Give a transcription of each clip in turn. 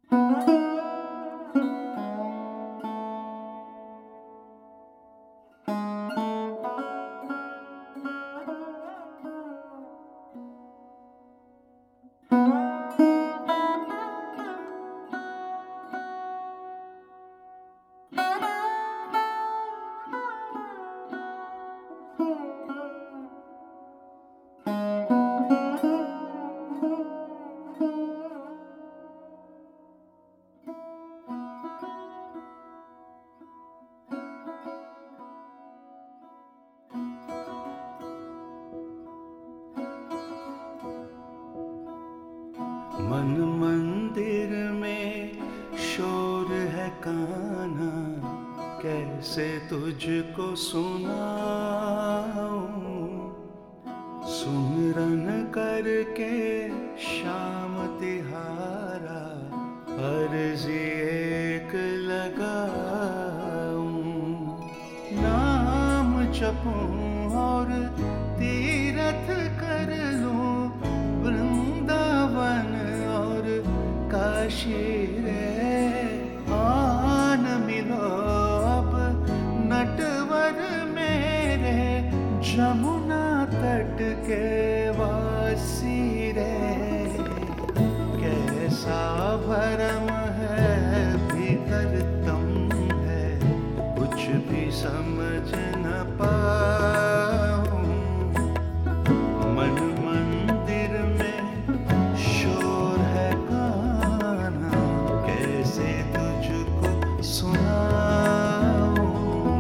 मन मंदिर में शोर है कान्हा, कैसे तुझको सुनाऊं। सुमिरन करके शाम तिहारा, अर्जी एक लगाऊं। नाम जपूं और तीरथ कर लूं, वृंदावन और काशी रे। आन मिलो अब नटवर मेरे, जमुना तट के वासी रे। कैसा भरम है भीतर तम है, कुछ भी समझ न पाऊं। मन मंदिर में शोर है कान्हा, कैसे तुझको सुनाऊं।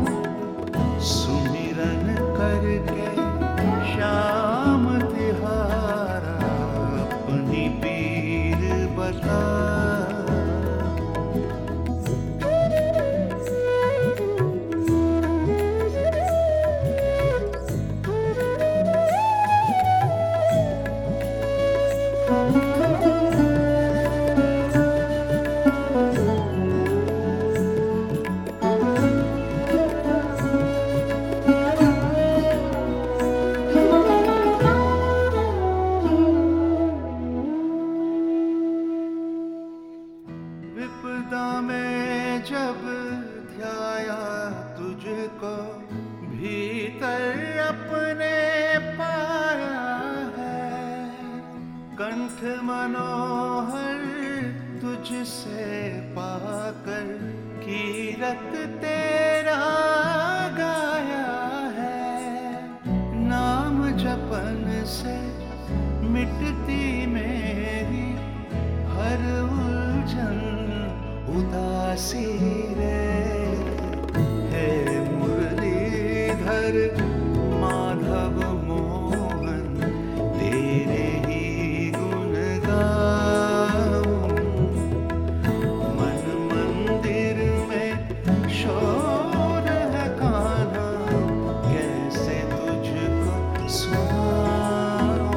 सुमिरन करके शाम तिहारा, अपनी पीर बता। विपदा में जब ध्याया तुझको, भीतर अपने पाया है। कंठ मनोहर तुझसे पाकर, कीरत तेरा गाया है। नाम जपन से मिटती मेरी हर उलझन उदासी रे। हे मुरलीधर माधव मोहन, तेरे ही गुण गाऊं। मन मंदिर में शोर है कान्हा, कैसे तुझको सुनाऊं।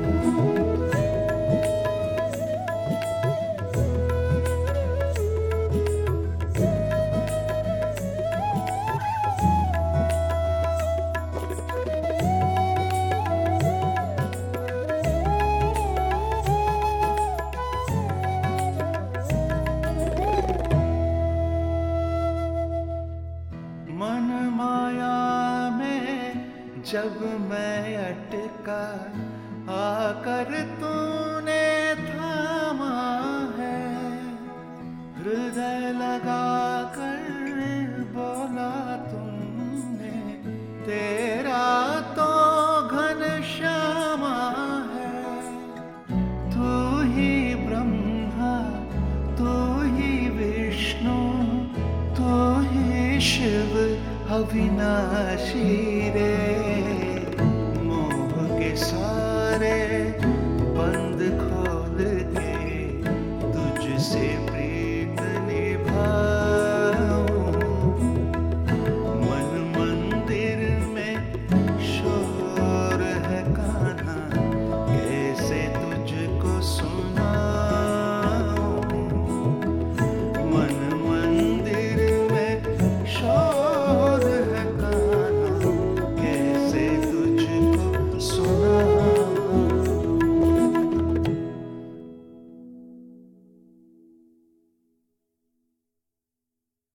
मन माया में जब मैं अटका, आकर तूने थामा है। हृदय लगाकर बोला तुमने, तेरा तो घनश्यामा है। तू ही ब्रह्मा, तू ही विष्णु, तू ही शिव अविनाशी रे।